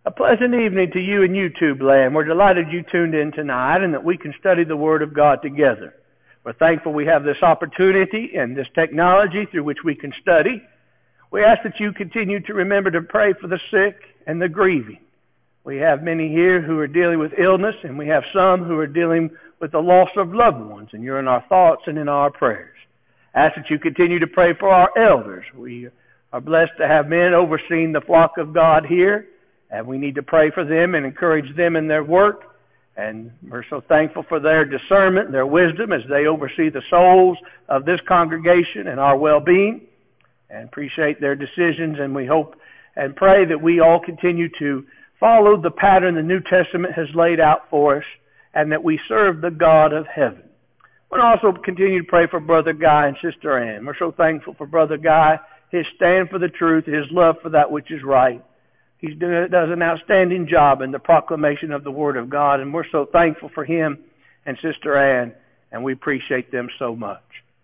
A pleasant evening to you and YouTube land. We're delighted you tuned in tonight and that we can study the Word of God together. We're thankful we have this opportunity and this technology through which we can study. We ask that you continue to remember to pray for the sick and the grieving. We have many here who are dealing with illness, and we have some who are dealing with the loss of loved ones, and you're in our thoughts and in our prayers. Ask that you continue to pray for our elders. We are blessed to have men overseeing the flock of God here, and we need to pray for them and encourage them in their work. And we're so thankful for their discernment, their wisdom as they oversee the souls of this congregation and our well-being, and appreciate their decisions. And we hope and pray that we all continue to follow the pattern the New Testament has laid out for us, and that we serve the God of heaven. We'll also continue to pray for Brother Guy and Sister Ann. We're so thankful for Brother Guy, his stand for the truth, his love for that which is right. He does an outstanding job in the proclamation of the Word of God, and we're so thankful for him and Sister Ann, and we appreciate them so much.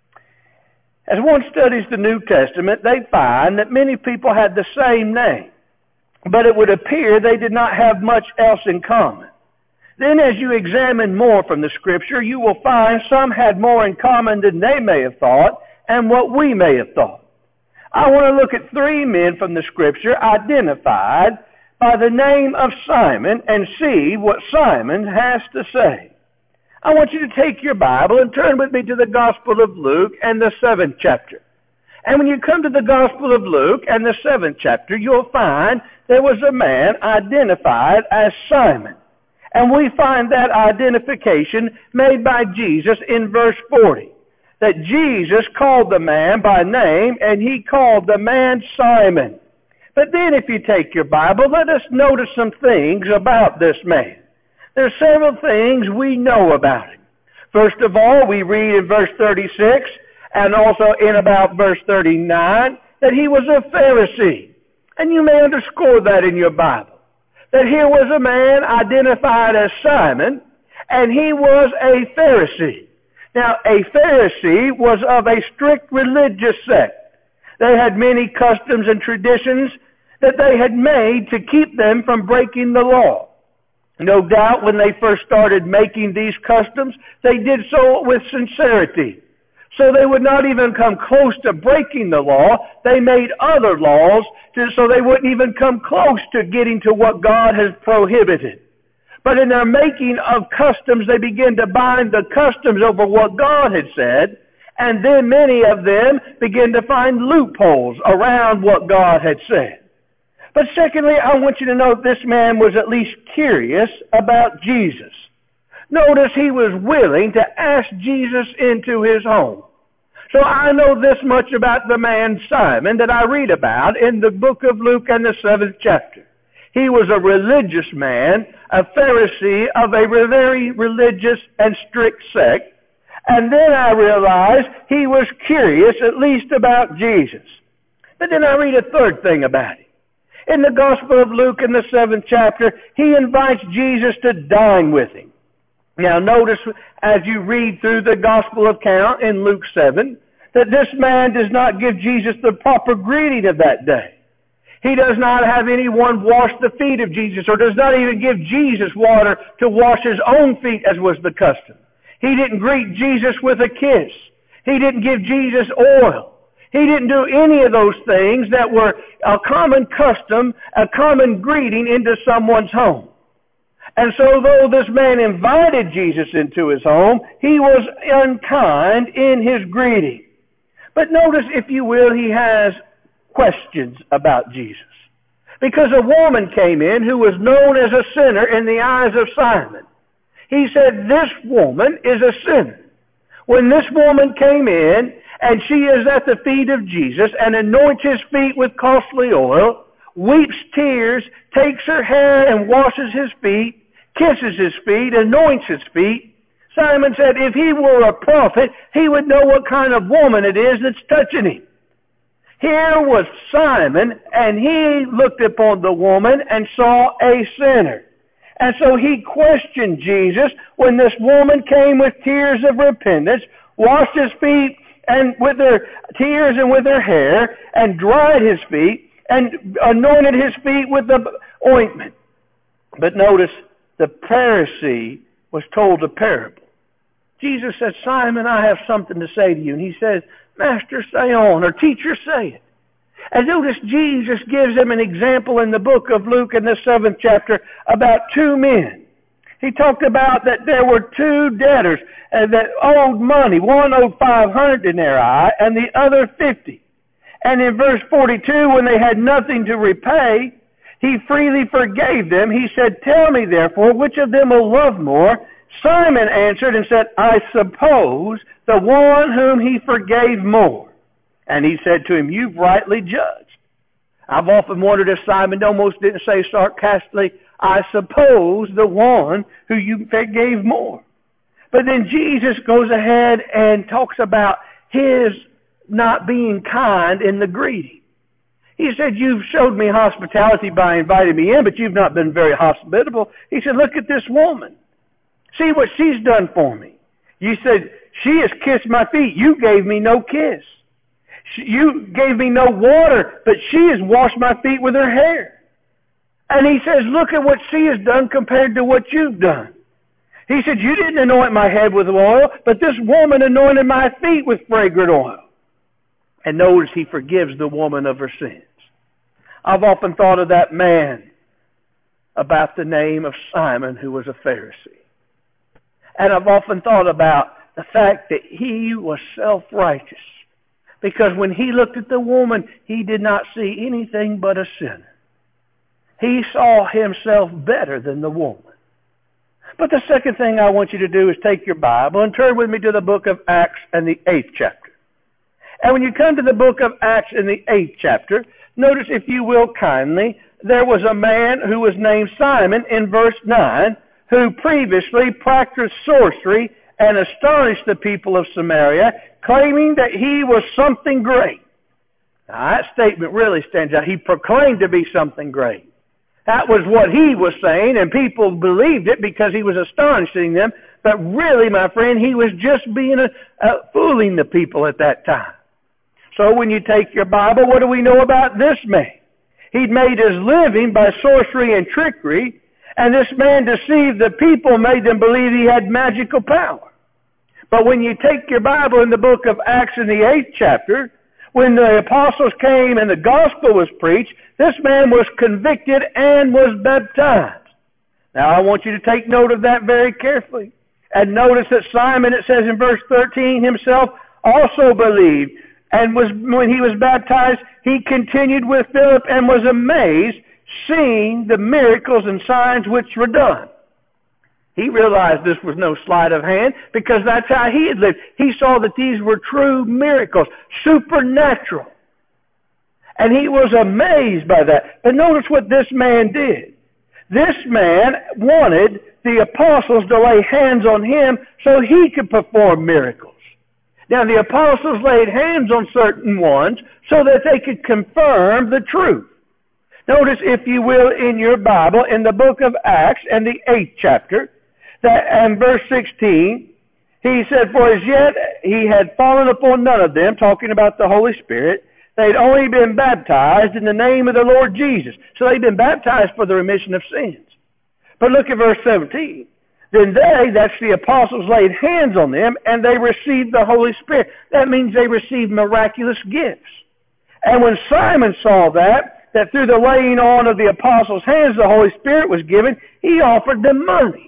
As one studies the New Testament, they find that many people had the same name, but it would appear they did not have much else in common. Then as you examine more from the Scripture, you will find some had more in common than they may have thought and what we may have thought. I want to look at three men from the Scripture identified by the name of Simon and see what Simon has to say. I want you to take your Bible and turn with me to the Gospel of Luke and the 7th chapter. And when you come to the Gospel of Luke and the 7th chapter, you'll find there was a man identified as Simon. And we find that identification made by Jesus in verse 40. That Jesus called the man by name, and he called the man Simon. But then if you take your Bible, let us notice some things about this man. There are several things we know about him. First of all, we read in verse 36, and also in about verse 39, that he was a Pharisee. And you may underscore that in your Bible. That here was a man identified as Simon, and he was a Pharisee. Now, a Pharisee was of a strict religious sect. They had many customs and traditions that they had made to keep them from breaking the law. No doubt when they first started making these customs, they did so with sincerity. So they would not even come close to breaking the law. They made other laws so they wouldn't even come close to getting to what God has prohibited. But in their making of customs, they began to bind the customs over what God had said, and then many of them began to find loopholes around what God had said. But secondly, I want you to know this man was at least curious about Jesus. Notice he was willing to ask Jesus into his home. So I know this much about the man Simon that I read about in the book of Luke and the 7th chapter. He was a religious man, a Pharisee of a very religious and strict sect. And then I realized he was curious at least about Jesus. But then I read a third thing about him. In the Gospel of Luke in the 7th chapter, he invites Jesus to dine with him. Now notice as you read through the Gospel account in Luke 7, that this man does not give Jesus the proper greeting of that day. He does not have anyone wash the feet of Jesus, or does not even give Jesus water to wash his own feet as was the custom. He didn't greet Jesus with a kiss. He didn't give Jesus oil. He didn't do any of those things that were a common custom, a common greeting into someone's home. And so though this man invited Jesus into his home, he was unkind in his greeting. But notice, if you will, he has questions about Jesus. Because a woman came in who was known as a sinner in the eyes of Simon. He said, this woman is a sinner. When this woman came in, and she is at the feet of Jesus and anoints his feet with costly oil, weeps tears, takes her hair and washes his feet, kisses his feet, anoints his feet. Simon said if he were a prophet, he would know what kind of woman it is that's touching him. Here was Simon, and he looked upon the woman and saw a sinner. And so he questioned Jesus when this woman came with tears of repentance, washed his feet and with her tears and with her hair, and dried his feet, and anointed his feet with the ointment. But notice, the Pharisee was told a parable. Jesus said, Simon, I have something to say to you. And he says, Master, say on, or teacher, say it. And notice Jesus gives them an example in the book of Luke in the 7th chapter about two men. He talked about that there were two debtors that owed money. One owed 500 denarii and the other 50. And in verse 42, when they had nothing to repay, he freely forgave them. He said, Tell me therefore, which of them will love more? Simon answered and said, I suppose the one whom he forgave more. And he said to him, You've rightly judged. I've often wondered if Simon almost didn't say sarcastically, I suppose the one who you forgave more. But then Jesus goes ahead and talks about his not being kind in the greeting. He said, You've showed me hospitality by inviting me in, but you've not been very hospitable. He said, Look at this woman. See what she's done for me. You said, She has kissed my feet. You gave me no kiss. You gave me no water, but she has washed my feet with her hair. And he says, Look at what she has done compared to what you've done. He said, You didn't anoint my head with oil, but this woman anointed my feet with fragrant oil. And notice he forgives the woman of her sins. I've often thought of that man about the name of Simon, who was a Pharisee. And I've often thought about the fact that he was self-righteous. Because when he looked at the woman, he did not see anything but a sinner. He saw himself better than the woman. But the second thing I want you to do is take your Bible and turn with me to the book of Acts and the 8th chapter. And when you come to the book of Acts in the 8th chapter, notice, if you will kindly, there was a man who was named Simon in verse 9, who previously practiced sorcery and astonished the people of Samaria, claiming that he was something great. Now, that statement really stands out. He proclaimed to be something great. That was what he was saying, and people believed it because he was astonishing them. But really, my friend, he was just being fooling the people at that time. So when you take your Bible, what do we know about this man? He'd made his living by sorcery and trickery, and this man deceived the people, made them believe he had magical power. But when you take your Bible in the book of Acts in the 8th chapter, when the apostles came and the gospel was preached, this man was convicted and was baptized. Now I want you to take note of that very carefully. And notice that Simon, it says in verse 13, himself also believed. And when he was baptized, he continued with Philip and was amazed, seeing the miracles and signs which were done. He realized this was no sleight of hand, because that's how he had lived. He saw that these were true miracles, supernatural. And he was amazed by that. But notice what this man did. This man wanted the apostles to lay hands on him so he could perform miracles. Now, the apostles laid hands on certain ones so that they could confirm the truth. Notice, if you will, in your Bible, in the book of Acts and the 8th chapter, and verse 16, he said, For as yet he had fallen upon none of them, talking about the Holy Spirit. They'd only been baptized in the name of the Lord Jesus. So they'd been baptized for the remission of sins. But look at verse 17. Then they, that's the apostles, laid hands on them, and they received the Holy Spirit. That means they received miraculous gifts. And when Simon saw that through the laying on of the apostles' hands the Holy Spirit was given, he offered them money.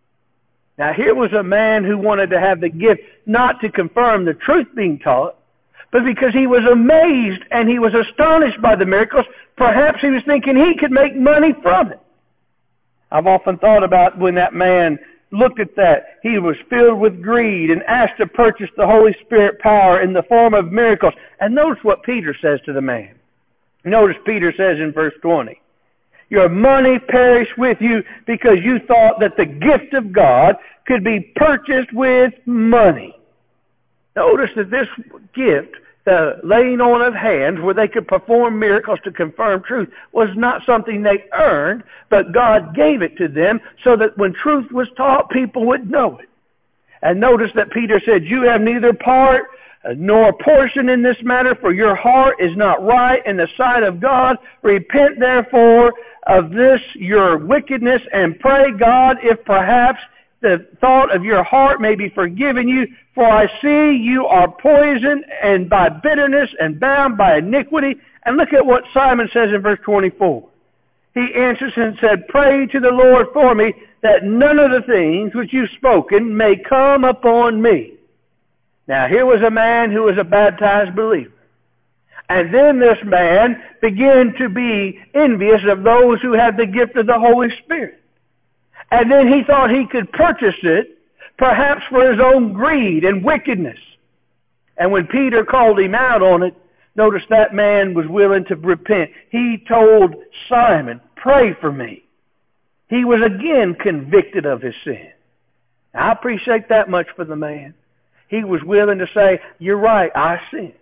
Now here was a man who wanted to have the gift not to confirm the truth being taught, but because he was amazed and he was astonished by the miracles. Perhaps he was thinking he could make money from it. I've often thought about when that man looked at that, he was filled with greed and asked to purchase the Holy Spirit power in the form of miracles. And notice what Peter says to the man. Notice Peter says in verse 20, Your money perished with you because you thought that the gift of God could be purchased with money. Notice that this gift, the laying on of hands where they could perform miracles to confirm truth, was not something they earned, but God gave it to them so that when truth was taught, people would know it. And notice that Peter said, You have neither part nor portion in this matter, for your heart is not right in the sight of God. Repent therefore of this your wickedness, and pray God if perhaps the thought of your heart may be forgiven you. For I see you are poisoned and by bitterness and bound by iniquity. And look at what Simon says in verse 24. He answers and said, Pray to the Lord for me, that none of the things which you've spoken may come upon me. Now here was a man who was a baptized believer. And then this man began to be envious of those who had the gift of the Holy Spirit. And then he thought he could purchase it, perhaps for his own greed and wickedness. And when Peter called him out on it, notice that man was willing to repent. He told Simon, Pray for me. He was again convicted of his sin. Now, I appreciate that much for the man. He was willing to say, You're right, I sinned.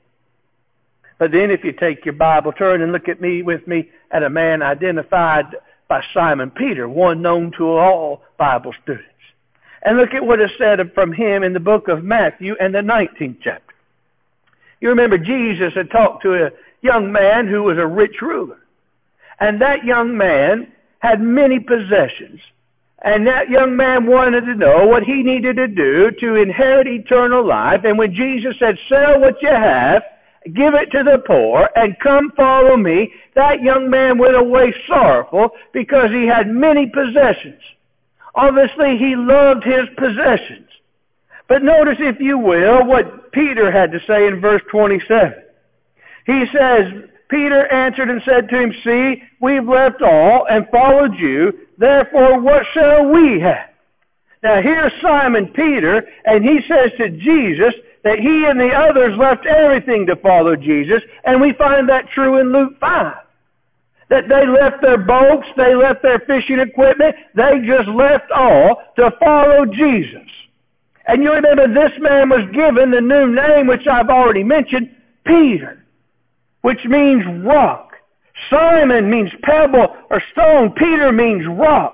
But then if you take your Bible, turn and look at me with me at a man identified by Simon Peter, one known to all Bible students. And look at what is said from him in the book of Matthew and the 19th chapter. You remember Jesus had talked to a young man who was a rich ruler. And that young man had many possessions. And that young man wanted to know what he needed to do to inherit eternal life. And when Jesus said, Sell what you have, give it to the poor, and come follow me, that young man went away sorrowful because he had many possessions. Obviously, he loved his possessions. But notice, if you will, what Peter had to say in verse 27. He says, Peter answered and said to him, See, we've left all and followed you. Therefore, what shall we have? Now, here's Simon Peter, and he says to Jesus that he and the others left everything to follow Jesus, and we find that true in Luke 5. That they left their boats, they left their fishing equipment, they just left all to follow Jesus. And you remember this man was given the new name, which I've already mentioned, Peter, which means rock. Simon means pebble or stone. Peter means rock.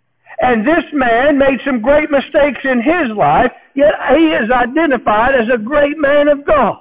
And this man made some great mistakes in his life, yet he is identified as a great man of God.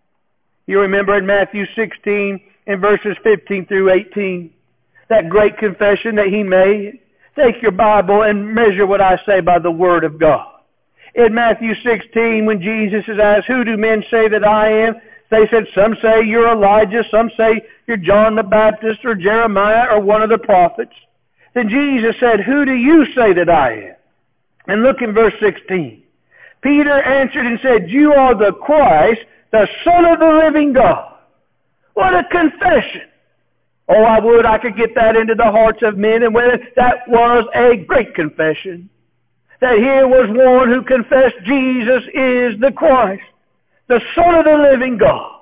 You remember in Matthew 16, in verses 15 through 18, that great confession that he made? Take your Bible and measure what I say by the Word of God. In Matthew 16, when Jesus is asked, Who do men say that I am? They said, Some say you're Elijah, some say you're John the Baptist or Jeremiah or one of the prophets. Then Jesus said, Who do you say that I am? And look in verse 16. Peter answered and said, You are the Christ, the Son of the living God. What a confession. Oh, I could get that into the hearts of men and women. That was a great confession. That here was one who confessed Jesus is the Christ, the Son of the living God.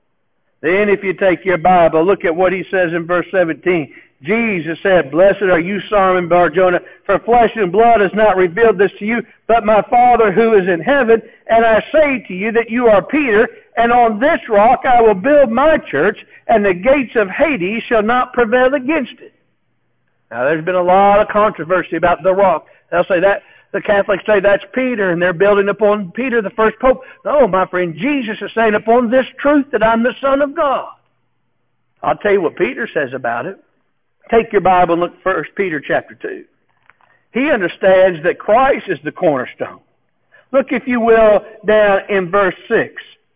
Then if you take your Bible, look at what he says in verse 17. Jesus said, Blessed are you, Simon Bar-Jonah, for flesh and blood has not revealed this to you, but my Father who is in heaven. And I say to you that you are Peter, and on this rock I will build my church, and the gates of Hades shall not prevail against it. Now there's been a lot of controversy about the rock. They'll say that, the Catholics say that's Peter, and they're building upon Peter, the first pope. No, my friend, Jesus is saying upon this truth that I'm the Son of God. I'll tell you what Peter says about it. Take your Bible and look at 1 Peter chapter 2. He understands that Christ is the cornerstone. Look, if you will, down in verse 6.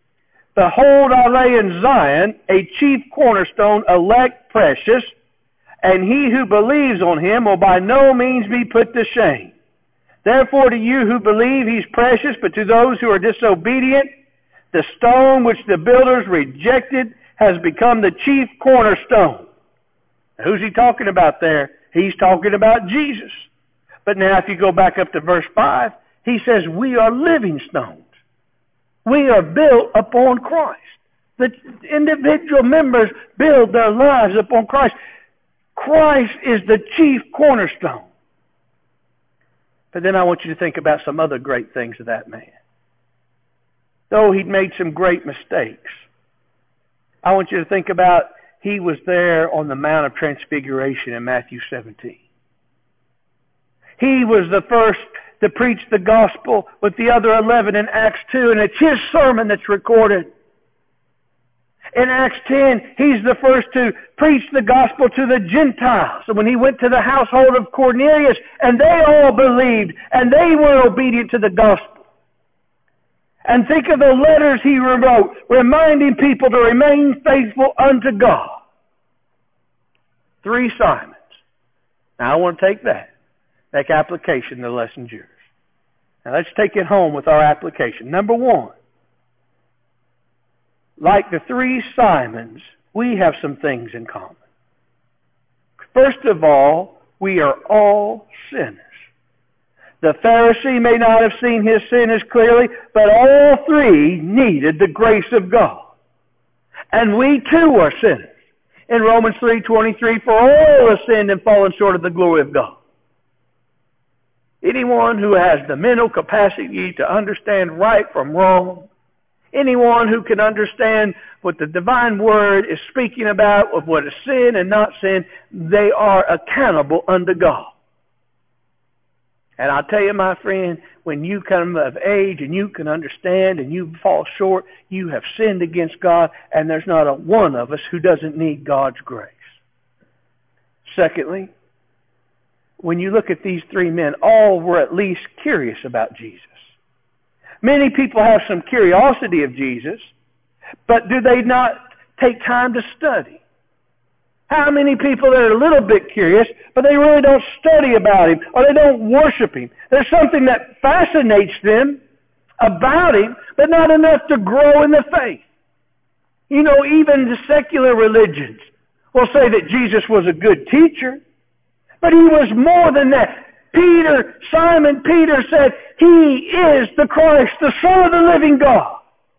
Behold, I lay in Zion a chief cornerstone, elect, precious, and he who believes on him will by no means be put to shame. Therefore to you who believe he's precious, but to those who are disobedient, the stone which the builders rejected has become the chief cornerstone. Who's he talking about there? He's talking about Jesus. But now if you go back up to verse 5, he says we are living stones. We are built upon Christ. The individual members build their lives upon Christ. Christ is the chief cornerstone. But then I want you to think about some other great things of that man. Though he'd made some great mistakes, I want you to think about he was there on the Mount of Transfiguration in Matthew 17. He was the first to preach the gospel with the other 11 in Acts 2, and it's his sermon that's recorded. In Acts 10, he's the first to preach the gospel to the Gentiles. So when he went to the household of Cornelius, and they all believed, and they were obedient to the gospel. And think of the letters he wrote, reminding people to remain faithful unto God. 3 Simons. Now I want to take that. Make application, the lesson's yours. Now let's take it home with our application. Number 1. Like the 3 Simons, we have some things in common. First of all, we are all sinners. The Pharisee may not have seen his sin as clearly, but all 3 needed the grace of God. And we too are sinners. In Romans 3:23, for all have sinned and fallen short of the glory of God. Anyone who has the mental capacity to understand right from wrong, anyone who can understand what the divine word is speaking about, of what is sin and not sin, they are accountable unto God. And I'll tell you, my friend, when you come of age and you can understand and you fall short, you have sinned against God, and there's not a one of us who doesn't need God's grace. Secondly, when you look at these 3 men, all were at least curious about Jesus. Many people have some curiosity of Jesus, but do they not take time to study? How many people are a little bit curious, but they really don't study about Him, or they don't worship Him? There's something that fascinates them about Him, but not enough to grow in the faith. You know, even the secular religions will say that Jesus was a good teacher, but He was more than that. Simon Peter said, He is the Christ, the Son of the living God.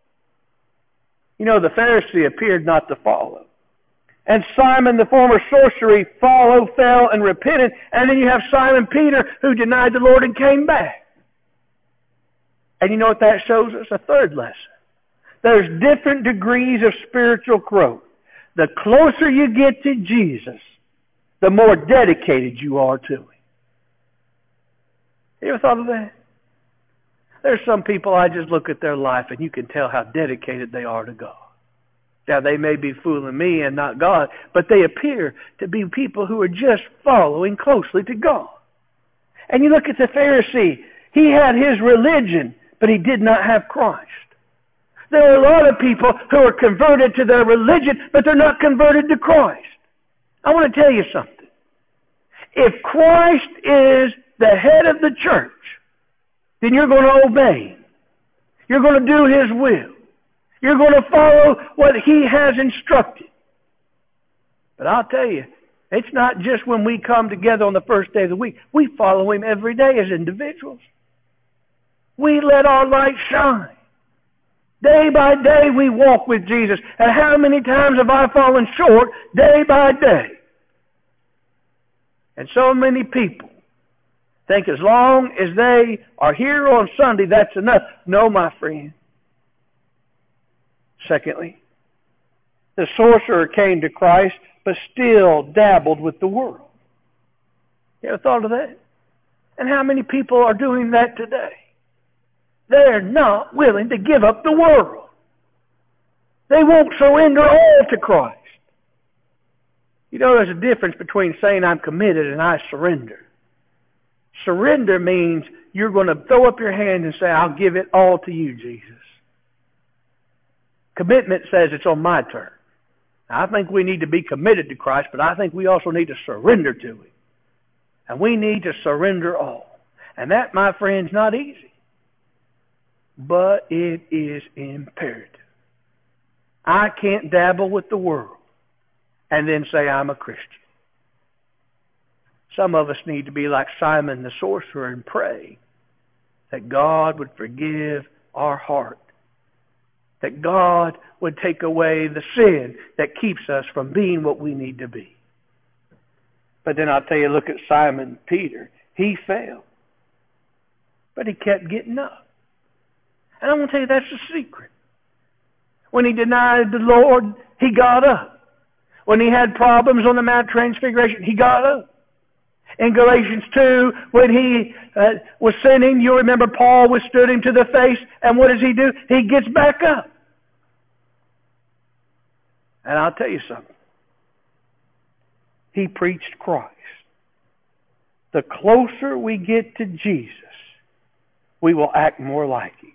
You know, the Pharisee appeared not to follow. And Simon, the former sorcerer, followed, fell, and repented. And then you have Simon Peter, who denied the Lord and came back. And you know what that shows us? A third lesson. There's different degrees of spiritual growth. The closer you get to Jesus, the more dedicated you are to Him. You ever thought of that? There's some people, I just look at their life and you can tell how dedicated they are to God. Now, they may be fooling me and not God, but they appear to be people who are just following closely to God. And you look at the Pharisee, he had his religion, but he did not have Christ. There are a lot of people who are converted to their religion, but they're not converted to Christ. I want to tell you something. If Christ is the head of the church, then you're going to obey Him. You're going to do His will. You're going to follow what He has instructed. But I'll tell you, it's not just when we come together on the first day of the week. We follow Him every day as individuals. We let our light shine. Day by day we walk with Jesus. And how many times have I fallen short day by day? And so many people think as long as they are here on Sunday, that's enough. No, my friend. Secondly, the sorcerer came to Christ, but still dabbled with the world. You ever thought of that? And how many people are doing that today? They're not willing to give up the world. They won't surrender all to Christ. You know, there's a difference between saying I'm committed and I surrender. Surrender means you're going to throw up your hand and say, I'll give it all to you, Jesus. Commitment says it's on my turn. Now, I think we need to be committed to Christ, but I think we also need to surrender to Him. And we need to surrender all. And that, my friends, not easy. But it is imperative. I can't dabble with the world and then say I'm a Christian. Some of us need to be like Simon the sorcerer and pray that God would forgive our heart. That God would take away the sin that keeps us from being what we need to be. But then I'll tell you, look at Simon Peter. He fell. But he kept getting up. And I'm going to tell you, that's the secret. When he denied the Lord, he got up. When he had problems on the Mount of Transfiguration, he got up. In Galatians 2, when he was sinning, you remember Paul withstood him to the face, and what does he do? He gets back up. And I'll tell you something. He preached Christ. The closer we get to Jesus, we will act more like Him.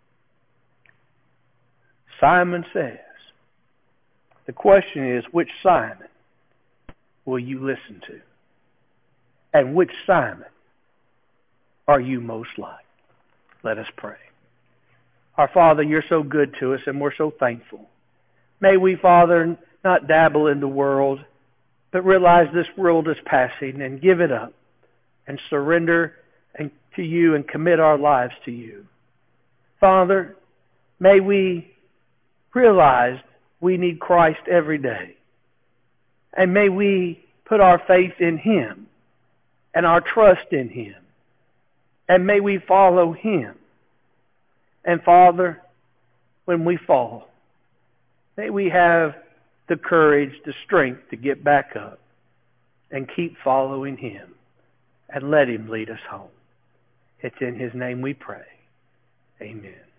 Simon says, the question is, which Simon will you listen to? And which Simon are you most like? Let us pray. Our Father, You're so good to us, and we're so thankful. May we, Father, not dabble in the world, but realize this world is passing and give it up and surrender to You and commit our lives to You. Father, may we realize we need Christ every day. And may we put our faith in Him and our trust in Him. And may we follow Him. And Father, when we fall, may we have the courage, the strength to get back up and keep following Him and let Him lead us home. It's in His name we pray. Amen.